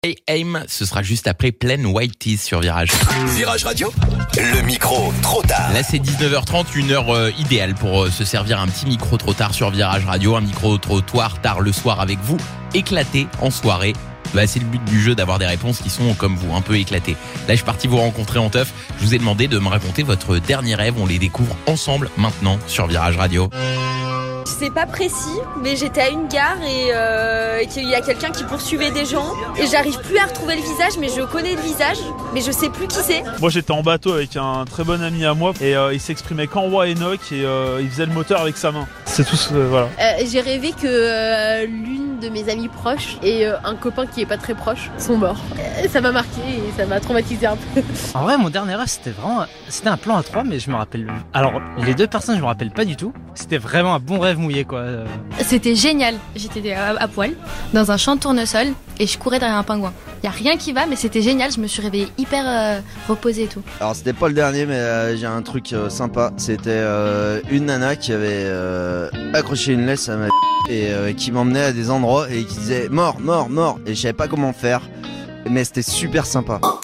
Et Aim, ce sera juste après Plain White Tees sur Virage. Virage Radio, le micro trop tard. Là c'est 19h30, une heure idéale pour se servir un petit micro trop tard sur Virage Radio, un micro trottoir tard le soir avec vous, éclaté en soirée. C'est le but du jeu d'avoir des réponses qui sont comme vous, un peu éclatées. Là je suis parti vous rencontrer en teuf, je vous ai demandé de me raconter votre dernier rêve, on les découvre ensemble maintenant sur Virage Radio. C'est pas précis, mais j'étais à une gare et qu'il y a quelqu'un qui poursuivait des gens et j'arrive plus à retrouver le visage, mais je connais le visage, mais je sais plus qui c'est. Moi j'étais en bateau avec un très bon ami à moi et il s'exprimait qu'en roi Enoch et il faisait le moteur avec sa main. C'est tout, voilà. J'ai rêvé que l'une de mes amies proches et un copain qui est pas très proche sont morts. Ça m'a marqué et ça m'a traumatisé un peu. En vrai, mon dernier rêve, c'était un plan à 3, mais je me rappelle. Alors, les deux personnes, je me rappelle pas du tout. C'était vraiment un bon rêve mouillé, quoi. C'était génial. J'étais à poil, dans un champ de tournesol, et je courais derrière un pingouin. Y a rien qui va, mais c'était génial. Je me suis réveillée hyper reposée et tout. Alors, c'était pas le dernier, mais j'ai un truc sympa. C'était une nana qui avait accroché une laisse à ma et qui m'emmenait à des endroits et qui disait mort, mort, mort. Et je savais pas comment faire, mais c'était super sympa.